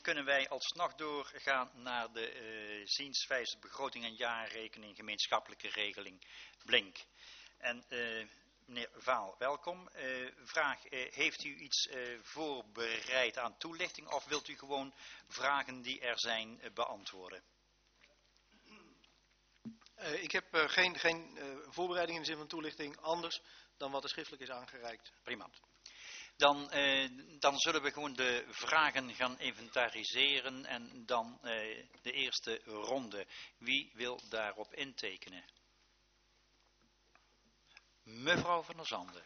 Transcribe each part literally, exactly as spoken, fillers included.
kunnen wij alsnog doorgaan naar de uh, zienswijze begroting en jaarrekening gemeenschappelijke regeling Blink. En uh, meneer Vaal, welkom. Uh, vraag, uh, heeft u iets uh, voorbereid aan toelichting of wilt u gewoon vragen die er zijn uh, beantwoorden? Uh, ik heb uh, geen, geen uh, voorbereiding in de zin van toelichting anders dan wat er schriftelijk is aangereikt. Prima. Dan, uh, dan zullen we gewoon de vragen gaan inventariseren en dan uh, de eerste ronde. Wie wil daarop intekenen? Mevrouw van der Zanden.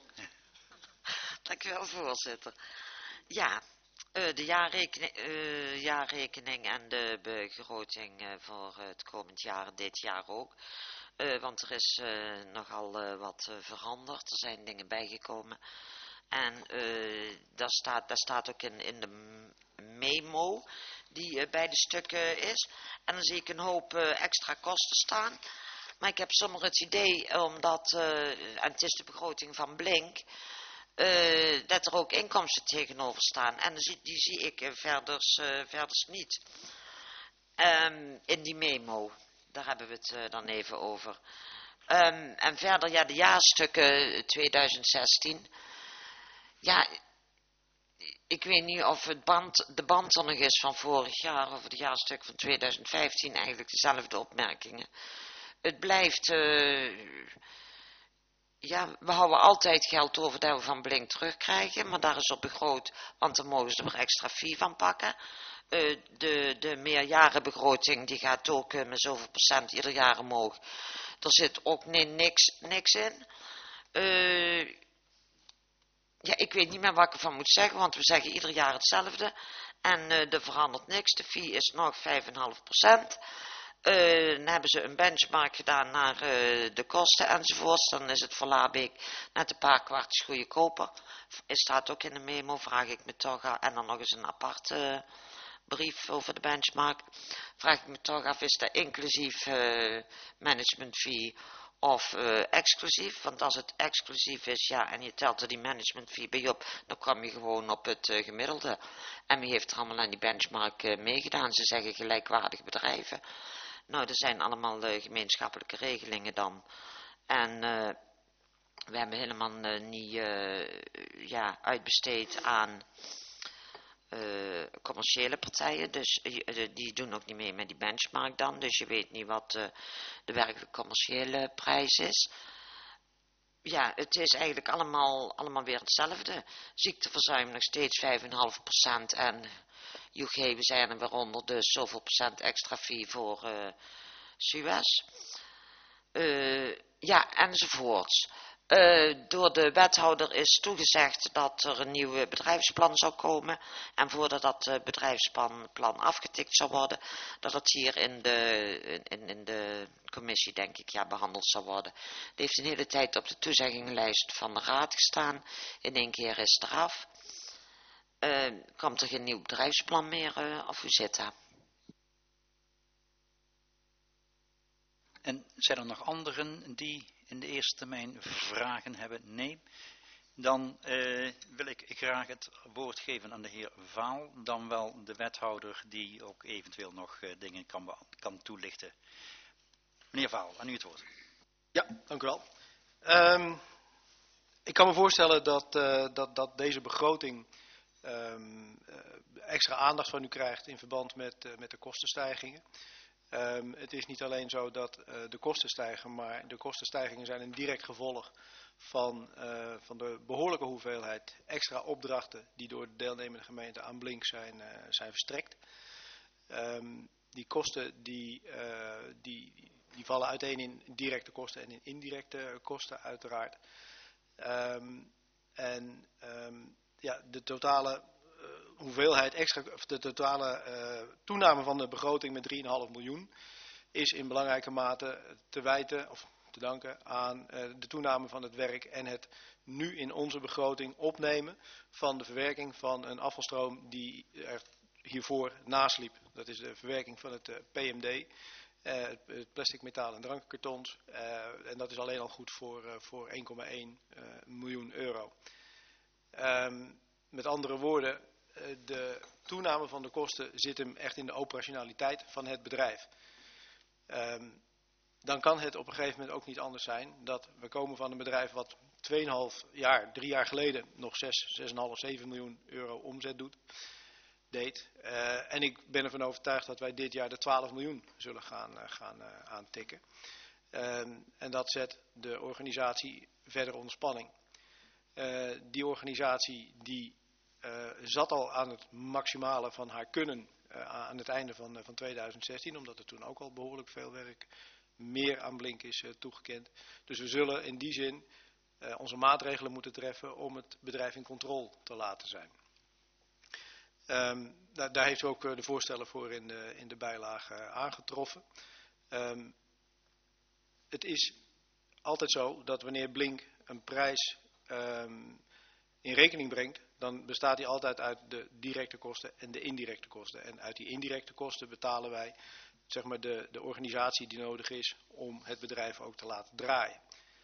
Dank u wel, voorzitter. Ja, uh, de jaarrekening, uh, jaarrekening en de begroting uh, voor het komend jaar, dit jaar ook. Uh, want er is uh, nogal uh, wat uh, veranderd. Er zijn dingen bijgekomen. En uh, daar, staat, daar staat ook in, in de memo die uh, bij de stukken is. En dan zie ik een hoop uh, extra kosten staan. Maar ik heb zomaar het idee, omdat, uh, en het is de begroting van Blink, uh, dat er ook inkomsten tegenover staan. En die, die zie ik uh, verders, uh, verders niet. Um, in die memo, daar hebben we het uh, dan even over. Um, en verder, ja, de jaarstukken tweeduizend zestien. Ja, ik weet niet of het band, de band er nog is van vorig jaar, of het jaarstuk van tweeduizend vijftien, eigenlijk dezelfde opmerkingen. Het blijft, uh, ja, we houden altijd geld over dat we van Blink terugkrijgen, maar daar is op begroot, want dan mogen ze er extra fee van pakken. Uh, de, de meerjarenbegroting, die gaat ook uh, met zoveel procent ieder jaar omhoog. Er zit ook nee, niks, niks in. Uh, ja, ik weet niet meer wat ik ervan moet zeggen, want we zeggen ieder jaar hetzelfde. En uh, er verandert niks. De fee is nog vijf komma vijf procent. Uh, dan hebben ze een benchmark gedaan naar uh, de kosten enzovoorts. Dan is het voor Labeek net een paar kwartjes goedkoper. Het staat ook in de memo, vraag ik me toch af. En dan nog eens een aparte uh, brief over de benchmark. Vraag ik me toch af, is dat inclusief uh, management fee of uh, exclusief? Want als het exclusief is, ja, en je telt er die management fee bij op, dan kom je gewoon op het uh, gemiddelde. En wie heeft er allemaal aan die benchmark uh, meegedaan? Ze zeggen gelijkwaardige bedrijven. Nou, er zijn allemaal uh, gemeenschappelijke regelingen dan. En uh, we hebben helemaal uh, niet uh, ja, uitbesteed aan uh, commerciële partijen. Dus uh, die doen ook niet mee met die benchmark dan. Dus je weet niet wat uh, de werkelijke commerciële prijs is. Ja, het is eigenlijk allemaal, allemaal weer hetzelfde. Ziekteverzuim nog steeds vijf komma vijf procent en U G, we zijn er weer onder, dus zoveel procent extra fee voor uh, Suez. Uh, ja, enzovoorts. Uh, door de wethouder is toegezegd dat er een nieuw bedrijfsplan zou komen. En voordat dat uh, bedrijfsplan plan afgetikt zou worden, dat het hier in de, in, in de commissie, denk ik, ja, behandeld zou worden. Het heeft een hele tijd op de toezeggingenlijst van de raad gestaan. In één keer is het eraf. Uh, komt er geen nieuw bedrijfsplan meer, uh, of hoe zit dat? En zijn er nog anderen die in de eerste termijn vragen hebben? Nee. Dan uh, wil ik graag het woord geven aan de heer Vaal, dan wel de wethouder die ook eventueel nog uh, dingen kan, kan toelichten. Meneer Vaal, aan u het woord. Ja, dank u wel. Um, ik kan me voorstellen dat, uh, dat, dat deze begroting um, uh, extra aandacht van u krijgt in verband met, uh, met de kostenstijgingen. Um, het is niet alleen zo dat uh, de kosten stijgen, maar de kostenstijgingen zijn een direct gevolg van, uh, van de behoorlijke hoeveelheid extra opdrachten die door de deelnemende gemeenten aan Blink zijn, uh, zijn verstrekt. Um, die kosten die, uh, die, die vallen uiteen in directe kosten en in indirecte kosten uiteraard. Um, en um, ja, de totale uh, hoeveelheid extra, of de totale uh, toename van de begroting met drie komma vijf miljoen is in belangrijke mate te wijten of te danken aan uh, de toename van het werk en het nu in onze begroting opnemen van de verwerking van een afvalstroom die er hiervoor naast liep. Dat is de verwerking van het uh, P M D. Uh, het plastic, metaal en drankkartons. Uh, en dat is alleen al goed voor, uh, voor één komma één uh, miljoen euro. Um, met andere woorden, de toename van de kosten zit hem echt in de operationaliteit van het bedrijf. Um, dan kan het op een gegeven moment ook niet anders zijn dat we komen van een bedrijf wat twee komma vijf jaar, drie jaar geleden nog zes, zes komma vijf, zeven miljoen euro omzet doet, deed. Uh, en ik ben ervan overtuigd dat wij dit jaar de twaalf miljoen zullen gaan, uh, gaan uh, aantikken. Um, en dat zet de organisatie verder onder spanning. Uh, die organisatie die uh, zat al aan het maximale van haar kunnen uh, aan het einde van, uh, van tweeduizend zestien, omdat er toen ook al behoorlijk veel werk meer aan Blink is uh, toegekend. Dus we zullen in die zin uh, onze maatregelen moeten treffen om het bedrijf in controle te laten zijn. Um, daar, daar heeft u ook uh, de voorstellen voor in de, in de bijlage uh, aangetroffen. Um, het is altijd zo dat wanneer Blink een prijs um, in rekening brengt, dan bestaat die altijd uit de directe kosten en de indirecte kosten. En uit die indirecte kosten betalen wij zeg maar de, de organisatie die nodig is om het bedrijf ook te laten draaien.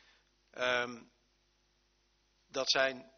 Um, dat zijn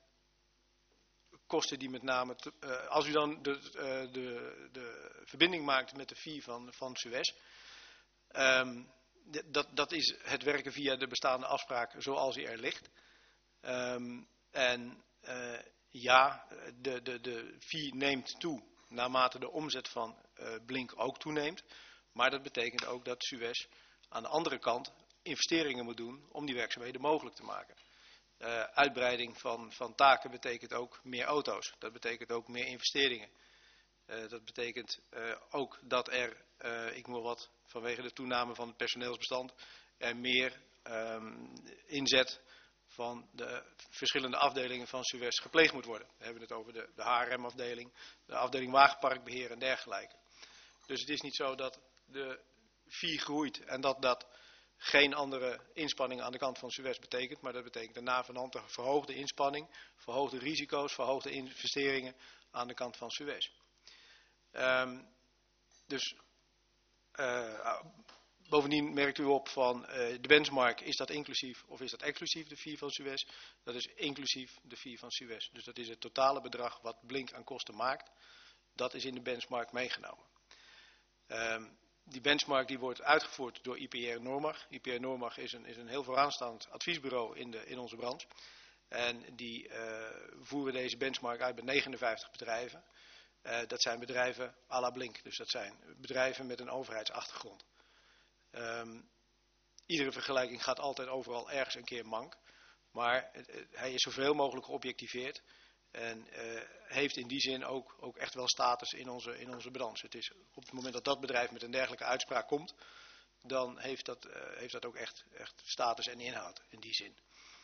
kosten die met name, te, uh, als u dan de, uh, de, de verbinding maakt met de fee van, van Suez, um, dat, dat is het werken via de bestaande afspraak zoals die er ligt. Um, en uh, ja, de, de, de fee neemt toe naarmate de omzet van uh, Blink ook toeneemt. Maar dat betekent ook dat Suez aan de andere kant investeringen moet doen om die werkzaamheden mogelijk te maken. Uh, uitbreiding van, van taken betekent ook meer auto's. Dat betekent ook meer investeringen. Uh, dat betekent uh, ook dat er, uh, ik moet wat vanwege de toename van het personeelsbestand, er meer um, inzet van de verschillende afdelingen van Suez gepleegd moet worden. We hebben het over de, de H R M-afdeling, de afdeling wagenparkbeheer en dergelijke. Dus het is niet zo dat de fee groeit en dat dat geen andere inspanningen aan de kant van Suez betekent, maar dat betekent een navenant een verhoogde inspanning, verhoogde risico's, verhoogde investeringen aan de kant van Suez. Um, dus uh, bovendien merkt u op van uh, de benchmark, is dat inclusief of is dat exclusief de fee van Suez? Dat is inclusief de fee van Suez. Dus dat is het totale bedrag wat Blink aan kosten maakt. Dat is in de benchmark meegenomen. Um, die benchmark die wordt uitgevoerd door I P R Normag. I P R Normag is een, is een heel vooraanstaand adviesbureau in, de, in onze branche. En die uh, voeren deze benchmark uit bij negenenvijftig bedrijven. Uh, dat zijn bedrijven à la Blink. Dus dat zijn bedrijven met een overheidsachtergrond. Um, iedere vergelijking gaat altijd overal ergens een keer mank. Maar uh, hij is zoveel mogelijk geobjectiveerd. En uh, heeft in die zin ook, ook echt wel status in onze, in onze branche. Het is op het moment dat dat bedrijf met een dergelijke uitspraak komt, dan heeft dat, uh, heeft dat ook echt, echt status en inhoud in die zin.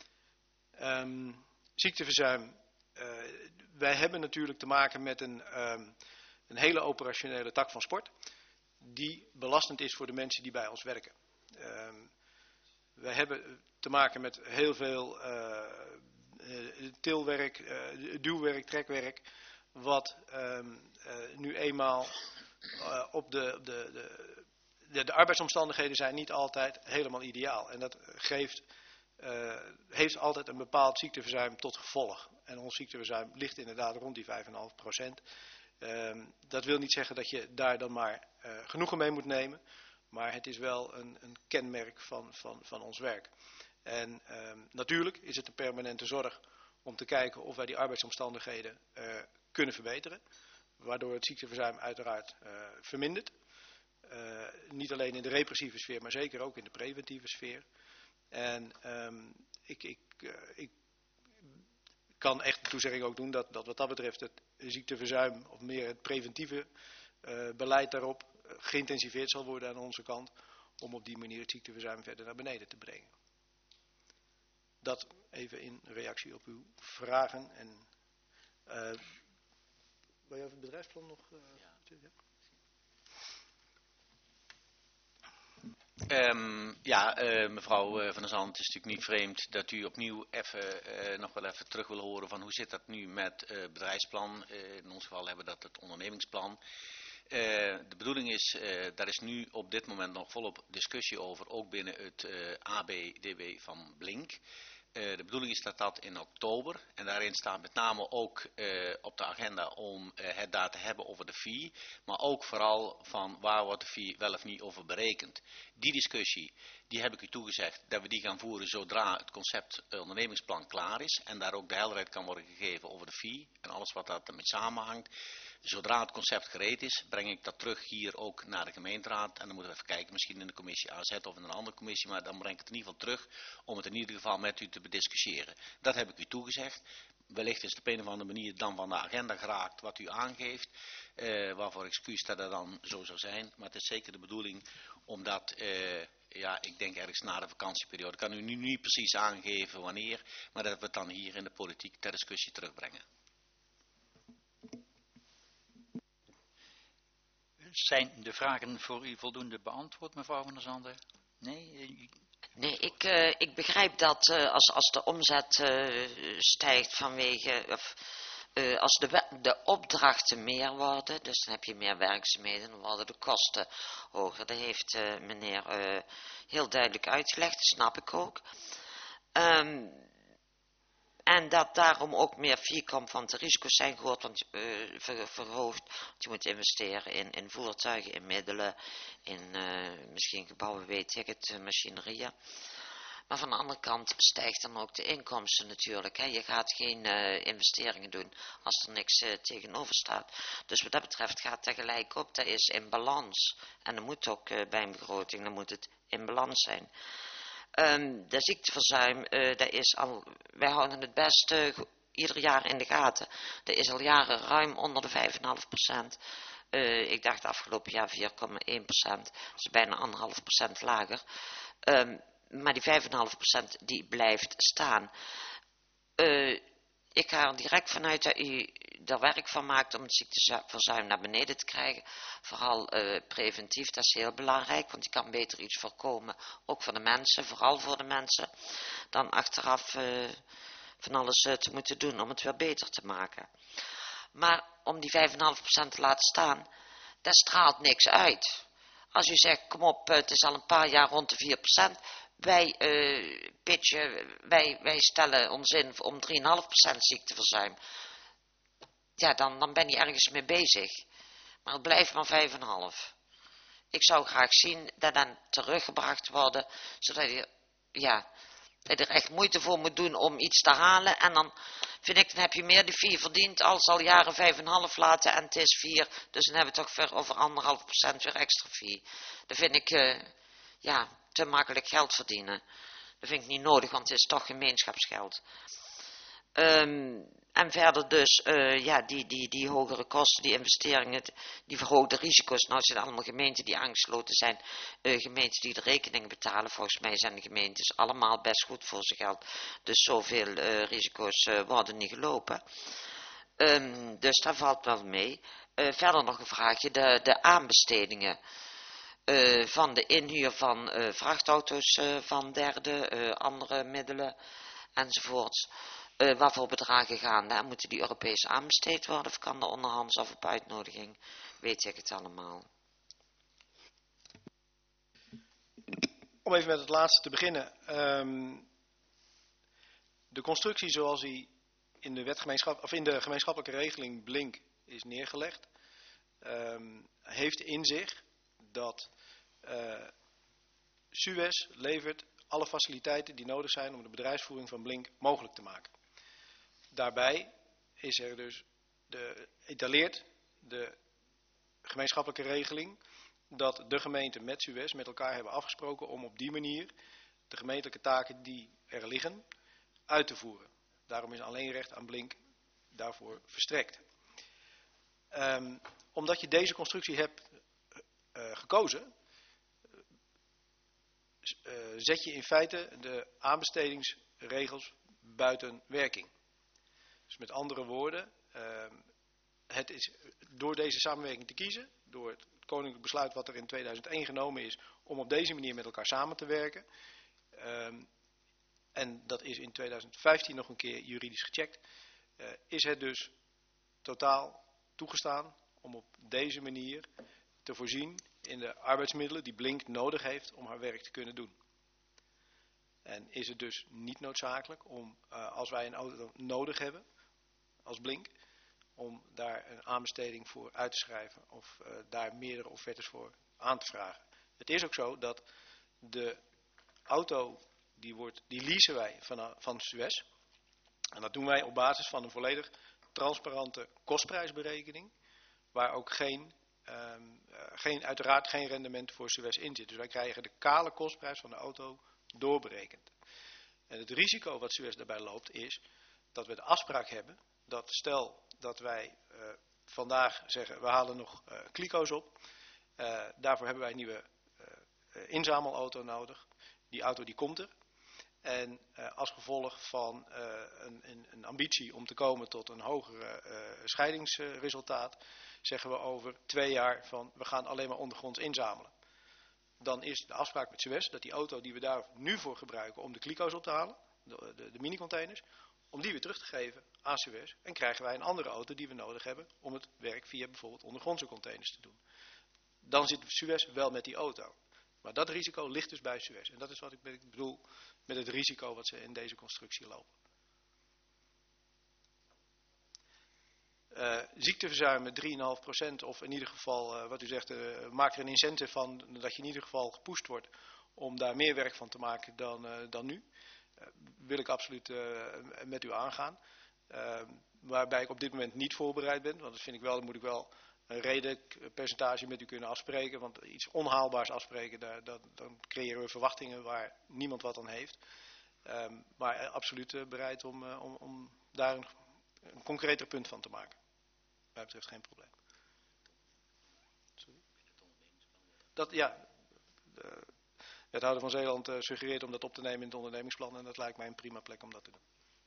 Um, ziekteverzuim. Uh, wij hebben natuurlijk te maken met een, um, een hele operationele tak van sport, die belastend is voor de mensen die bij ons werken. Um, wij hebben te maken met heel veel uh, uh, tilwerk, uh, duwwerk, trekwerk, wat um, uh, nu eenmaal uh, op de, de, de, de, de arbeidsomstandigheden zijn niet altijd helemaal ideaal. En dat geeft, uh, heeft altijd een bepaald ziekteverzuim tot gevolg. En ons ziekteverzuim ligt inderdaad rond die vijf komma vijf procent. Um, dat wil niet zeggen dat je daar dan maar uh, genoegen mee moet nemen. Maar het is wel een, een kenmerk van, van, van ons werk. En um, natuurlijk is het een permanente zorg om te kijken of wij die arbeidsomstandigheden uh, kunnen verbeteren. Waardoor het ziekteverzuim uiteraard uh, vermindert. Uh, niet alleen in de repressieve sfeer, maar zeker ook in de preventieve sfeer. En um, ik, ik, uh, ik kan echt de toezegging ook doen dat, dat wat dat betreft het ziekteverzuim, of meer het preventieve uh, beleid daarop, uh, geïntensiveerd zal worden aan onze kant, om op die manier het ziekteverzuim verder naar beneden te brengen. Dat even in reactie op uw vragen. En uh, wil je over het bedrijfsplan nog? Uh, ja. Ja. Um, ja, uh, mevrouw uh, Van der Zand, het is natuurlijk niet vreemd dat u opnieuw even, uh, nog wel even terug wil horen van hoe zit dat nu met het uh, bedrijfsplan. Uh, in ons geval hebben we dat het ondernemingsplan. Uh, de bedoeling is, uh, daar is nu op dit moment nog volop discussie over, ook binnen het uh, A B D W van Blink. Uh, de bedoeling is dat dat in oktober, en daarin staat met name ook uh, op de agenda om uh, het daar te hebben over de fee, maar ook vooral van waar wordt de fee wel of niet over berekend. Die discussie, die heb ik u toegezegd dat we die gaan voeren zodra het concept uh, ondernemingsplan klaar is en daar ook de helderheid kan worden gegeven over de fee en alles wat daarmee samenhangt. Zodra het concept gereed is, breng ik dat terug hier ook naar de gemeenteraad. En dan moeten we even kijken, misschien in de commissie A Z of in een andere commissie. Maar dan breng ik het in ieder geval terug om het in ieder geval met u te bediscussiëren. Dat heb ik u toegezegd. Wellicht is het op een of andere manier dan van de agenda geraakt wat u aangeeft. Uh, waarvoor excuus dat dat dan zo zou zijn. Maar het is zeker de bedoeling omdat, uh, ja, ik denk ergens na de vakantieperiode. Ik kan u nu niet precies aangeven wanneer. Maar dat we het dan hier in de politiek ter discussie terugbrengen. Zijn de vragen voor u voldoende beantwoord, mevrouw Van der Zanden? Nee? Nee, ik, uh, ik begrijp dat uh, als, als de omzet uh, stijgt vanwege, of uh, als de, de opdrachten meer worden, dus dan heb je meer werkzaamheden, dan worden de kosten hoger. Dat heeft uh, meneer uh, heel duidelijk uitgelegd, dat snap ik ook. Um, En dat daarom ook meer fee komt, want de risico's zijn groot, want, uh, ver, verhoogd. Want je moet investeren in, in voertuigen, in middelen, in uh, misschien gebouwen, weet ik het, uh, machinerieën. Maar van de andere kant stijgt dan ook de inkomsten natuurlijk. Hè. Je gaat geen uh, investeringen doen als er niks uh, tegenover staat. Dus wat dat betreft gaat dat gelijk op. Dat is in balans. En dat moet ook uh, bij een begroting, dan moet het in balans zijn. Um, de ziekteverzuim, uh, dat is al, wij houden het best uh, ieder jaar in de gaten. Dat is al jaren ruim onder de vijf komma vijf procent. Uh, ik dacht afgelopen jaar vier komma één procent. Dat is bijna anderhalf procent lager. Um, maar die vijf komma vijf procent die blijft staan. Uh, ik ga er direct vanuit dat u er werk van maakt om het ziekteverzuim naar beneden te krijgen. Vooral uh, preventief, dat is heel belangrijk, want je kan beter iets voorkomen. Ook voor de mensen, vooral voor de mensen. Dan achteraf uh, van alles uh, te moeten doen om het weer beter te maken. Maar om die vijf komma vijf procent te laten staan, dat straalt niks uit. Als u zegt, kom op, het is al een paar jaar rond de vier procent... Wij, uh, pitchen, wij, wij stellen ons in om drie komma vijf procent ziekteverzuim. Ja, dan, dan ben je ergens mee bezig. Maar het blijft maar vijf komma vijf. Ik zou graag zien dat dan teruggebracht worden, zodat je, ja, dat je er echt moeite voor moet doen om iets te halen. En dan vind ik, dan heb je meer de vier verdiend als al jaren vijf komma vijf laten en het is vier. Dus dan hebben we toch ver over anderhalf procent weer extra vier. Dat vind ik, uh, ja... te makkelijk geld verdienen. Dat vind ik niet nodig, want het is toch gemeenschapsgeld. Um, en verder dus, uh, ja, die, die, die hogere kosten, die investeringen, die verhoogde risico's. Nou zijn allemaal gemeenten die aangesloten zijn, uh, gemeenten die de rekeningen betalen. Volgens mij zijn de gemeentes allemaal best goed voor zijn geld. Dus zoveel uh, risico's uh, worden niet gelopen. Um, dus daar valt wel mee. Uh, verder nog een vraagje, de, de aanbestedingen. Uh, van de inhuur van uh, vrachtauto's uh, van derden, uh, andere middelen enzovoorts. Uh, waarvoor bedragen gaan daar? Moeten die Europees aanbesteed worden of kan de onderhands of op uitnodiging? Weet ik het allemaal. Om even met het laatste te beginnen. Um, de constructie zoals die in de, wetgemeenschap, of in de gemeenschappelijke regeling Blink is neergelegd, um, heeft in zich dat uh, Suez levert alle faciliteiten die nodig zijn om de bedrijfsvoering van Blink mogelijk te maken. Daarbij is er dus de, etaleert de gemeenschappelijke regeling dat de gemeenten met Suez met elkaar hebben afgesproken om op die manier de gemeentelijke taken die er liggen uit te voeren. Daarom is alleen recht aan Blink daarvoor verstrekt. Um, omdat je deze constructie hebt uh, gekozen, uh, zet je in feite de aanbestedingsregels buiten werking. Dus met andere woorden, uh, het is door deze samenwerking te kiezen, door het koninklijk besluit wat er in tweeduizend één genomen is, om op deze manier met elkaar samen te werken. Um, en dat is in tweeduizend vijftien nog een keer juridisch gecheckt. Uh, is het dus totaal toegestaan om op deze manier te voorzien in de arbeidsmiddelen die Blink nodig heeft om haar werk te kunnen doen. En is het dus niet noodzakelijk om, uh, als wij een auto nodig hebben, als Blink, om daar een aanbesteding voor uit te schrijven of uh, daar meerdere offertes voor aan te vragen. Het is ook zo dat de auto, die, wordt, die leasen wij van, van Suez. En dat doen wij op basis van een volledig transparante kostprijsberekening, waar ook geen, um, uh, geen, uiteraard geen rendement voor Suez in zit. Dus wij krijgen de kale kostprijs van de auto doorberekend. En het risico wat Suez daarbij loopt is dat we de afspraak hebben dat stel dat wij uh, vandaag zeggen we halen nog uh, kliko's op. Uh, daarvoor hebben wij een nieuwe uh, inzamelauto nodig. Die auto die komt er. En uh, als gevolg van uh, een, een, een ambitie om te komen tot een hoger uh, scheidingsresultaat, zeggen we over twee jaar van we gaan alleen maar ondergronds inzamelen. Dan is de afspraak met Suez dat die auto die we daar nu voor gebruiken om de kliko's op te halen, de, de, de mini-containers, om die weer terug te geven aan Suez. En krijgen wij een andere auto die we nodig hebben om het werk via bijvoorbeeld ondergrondse containers te doen. Dan zit Suez wel met die auto. Maar dat risico ligt dus bij Suez. En dat is wat ik bedoel met het risico wat ze in deze constructie lopen. Uh, ziekteverzuim met drie komma vijf procent of in ieder geval, uh, wat u zegt, uh, maak er een incentive van dat je in ieder geval gepusht wordt om daar meer werk van te maken dan, uh, dan nu. Uh, wil ik absoluut uh, met u aangaan. Uh, waarbij ik op dit moment niet voorbereid ben, want dat vind ik wel, dan moet ik wel een redelijk percentage met u kunnen afspreken. Want iets onhaalbaars afspreken, daar, dat, dan creëren we verwachtingen waar niemand wat aan heeft. Um, maar uh, absoluut uh, bereid om, uh, om, om daar een, een concreter punt van te maken. Wat mij betreft geen probleem. Sorry. Dat, ja, de wethouder van Zeeland uh, suggereert om dat op te nemen in het ondernemingsplan. En dat lijkt mij een prima plek om dat te doen.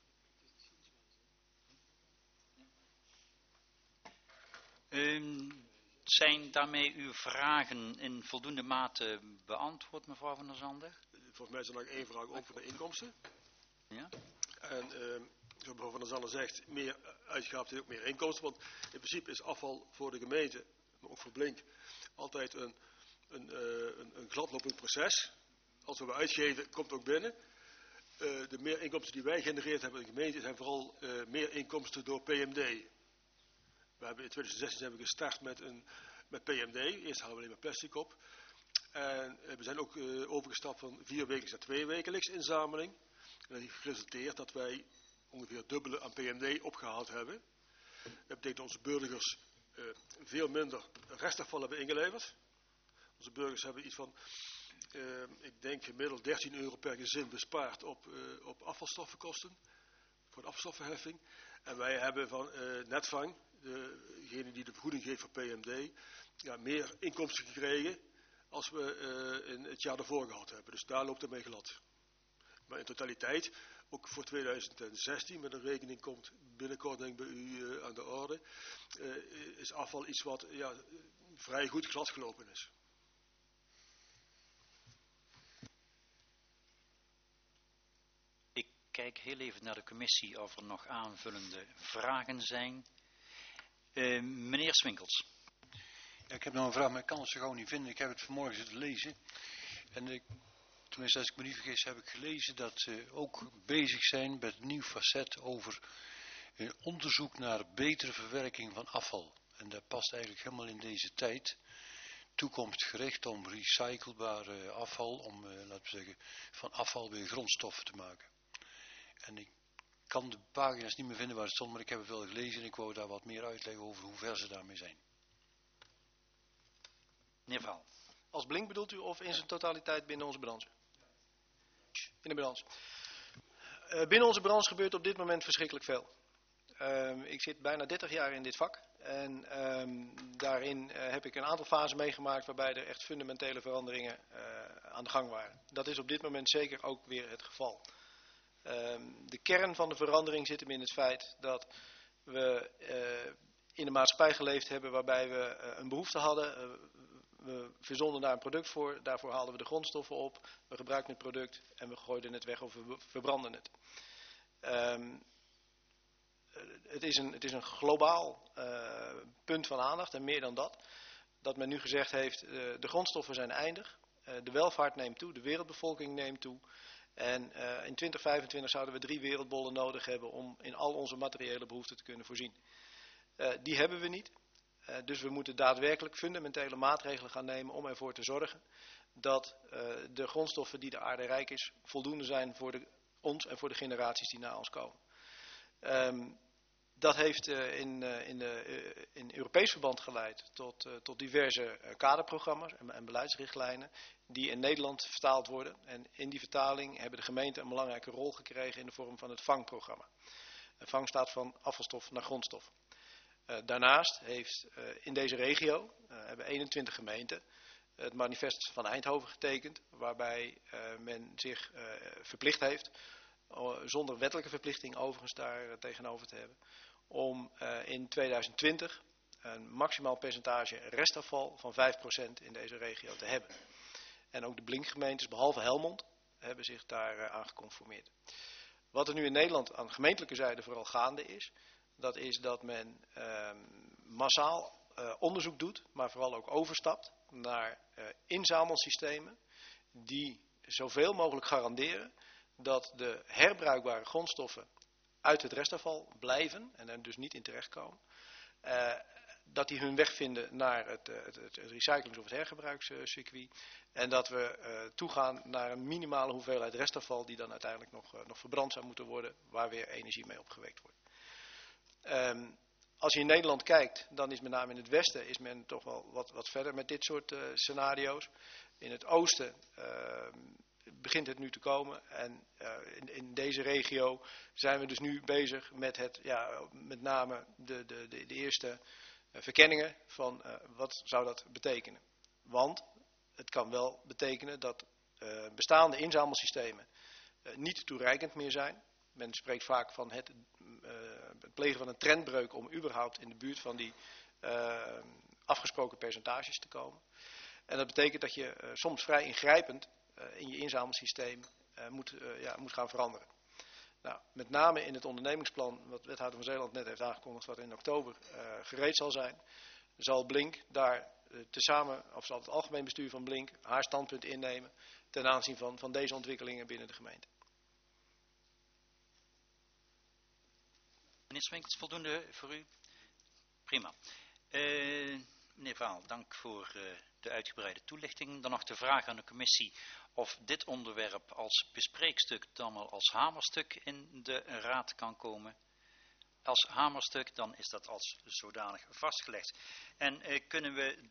Um, zijn daarmee uw vragen in voldoende mate beantwoord, mevrouw Van der Zanden? Volgens mij is er nog één vraag ook voor de inkomsten. Ja? En uh, zoals mevrouw Van der Zanden zegt, meer uitgaven ook meer inkomsten. Want in principe is afval voor de gemeente, maar ook voor Blink, altijd een, een, uh, een, een gladlopend proces. Als we uitgeven, komt het ook binnen. Uh, de meer inkomsten die wij genereerd hebben in de gemeente zijn vooral uh, meer inkomsten door P M D. We hebben in twintig zestien zijn we gestart met, een, met P M D. Eerst hadden we alleen maar plastic op. En we zijn ook uh, overgestapt van vier wekelijks naar twee wekelijks inzameling. En dat heeft geresulteerd dat wij ongeveer het dubbele aan P M D opgehaald hebben. Dat betekent dat onze burgers uh, veel minder restafval hebben ingeleverd. Onze burgers hebben iets van, uh, ik denk gemiddeld dertien euro per gezin bespaard op, uh, op afvalstoffenkosten. Voor de afvalstoffenheffing. En wij hebben van uh, Netvang, degene die de vergoeding geeft voor P M D, ja, meer inkomsten gekregen als we uh, in het jaar ervoor gehad hebben. Dus daar loopt het mee glad. Maar in totaliteit, ook voor tweeduizend zestien, met een rekening komt binnenkort denk ik bij u uh, aan de orde, uh, is afval iets wat ja, vrij goed glad gelopen is. Ik kijk heel even naar de commissie of er nog aanvullende vragen zijn. Uh, meneer Swinkels. Ja, ik heb nog een vraag, maar ik kan het zo gauw niet vinden. Ik heb het vanmorgen zitten lezen. En ik, tenminste, als ik me niet vergis, heb ik gelezen dat ze ook bezig zijn met een nieuw facet over een onderzoek naar betere verwerking van afval. En dat past eigenlijk helemaal in deze tijd. Toekomstgericht om recyclebare afval, om, uh, laten we zeggen, van afval weer grondstoffen te maken. En ik kan de pagina's niet meer vinden waar het stond, maar ik heb het wel gelezen en ik wou daar wat meer uitleggen over hoe ver ze daarmee zijn. Meneer Vaal. Als Blink bedoelt u of in zijn totaliteit binnen onze branche? In de branche. Uh, binnen onze branche gebeurt op dit moment verschrikkelijk veel. Uh, ik zit bijna dertig jaar in dit vak. En uh, daarin uh, heb ik een aantal fasen meegemaakt waarbij er echt fundamentele veranderingen uh, aan de gang waren. Dat is op dit moment zeker ook weer het geval. Uh, de kern van de verandering zit hem in het feit dat we uh, in een maatschappij geleefd hebben waarbij we uh, een behoefte hadden. Uh, we verzonden daar een product voor, daarvoor haalden we de grondstoffen op, we gebruikten het product en we gooiden het weg of we verbranden het. Um, het, is een, het is een globaal uh, punt van aandacht en meer dan dat. Dat men nu gezegd heeft, uh, de grondstoffen zijn eindig, uh, de welvaart neemt toe, de wereldbevolking neemt toe. En uh, in twintig vijfentwintig zouden we drie wereldbollen nodig hebben om in al onze materiële behoeften te kunnen voorzien. Uh, die hebben we niet. Uh, dus we moeten daadwerkelijk fundamentele maatregelen gaan nemen om ervoor te zorgen dat uh, de grondstoffen die de aarde rijk is voldoende zijn voor de, ons en voor de generaties die na ons komen. Um, dat heeft uh, in, uh, in, uh, in Europees verband geleid tot, uh, tot diverse uh, kaderprogramma's en, en beleidsrichtlijnen die in Nederland vertaald worden. En in die vertaling hebben de gemeenten een belangrijke rol gekregen in de vorm van het vangprogramma. Uh, vang staat van afvalstof naar grondstof. Uh, daarnaast heeft uh, in deze regio uh, hebben eenentwintig gemeenten het manifest van Eindhoven getekend, waarbij uh, men zich uh, verplicht heeft, uh, zonder wettelijke verplichting overigens daar uh, tegenover te hebben, om uh, in tweeduizend twintig een maximaal percentage restafval van vijf procent in deze regio te hebben. En ook de Blinkgemeentes, behalve Helmond, hebben zich daar uh, aan geconformeerd. Wat er nu in Nederland aan gemeentelijke zijde vooral gaande is, dat is dat men uh, massaal uh, onderzoek doet, maar vooral ook overstapt naar uh, inzamelsystemen die zoveel mogelijk garanderen dat de herbruikbare grondstoffen uit het restafval blijven en er dus niet in terechtkomen. Uh, dat die hun weg vinden naar het, het, het recyclings- of het hergebruikscircuit. En dat we uh, toegaan naar een minimale hoeveelheid restafval die dan uiteindelijk nog, uh, nog verbrand zou moeten worden, waar weer energie mee opgewekt wordt. Um, als je in Nederland kijkt, dan is met name in het westen is men toch wel wat, wat verder met dit soort uh, scenario's. In het oosten uh, begint het nu te komen en uh, in, in deze regio zijn we dus nu bezig met het, ja, met name de, de, de, de eerste uh, verkenningen van uh, wat zou dat betekenen. Want het kan wel betekenen dat uh, bestaande inzamelsystemen uh, niet toereikend meer zijn. Men spreekt vaak van het, uh, het plegen van een trendbreuk om überhaupt in de buurt van die uh, afgesproken percentages te komen. En dat betekent dat je uh, soms vrij ingrijpend uh, in je inzamelsysteem uh, moet, uh, ja, moet gaan veranderen. Nou, met name in het ondernemingsplan, wat wethouder van Zeeland net heeft aangekondigd, wat in oktober uh, gereed zal zijn, zal Blink daar uh, tezamen, of zal het algemeen bestuur van Blink, haar standpunt innemen ten aanzien van, van deze ontwikkelingen binnen de gemeente. Meneer Swinkels, voldoende voor u? Prima. Uh, meneer Vaal, dank voor uh, de uitgebreide toelichting. Dan nog de vraag aan de commissie of dit onderwerp als bespreekstuk dan wel als hamerstuk in de raad kan komen. Als hamerstuk, dan is dat als zodanig vastgelegd. En uh, kunnen we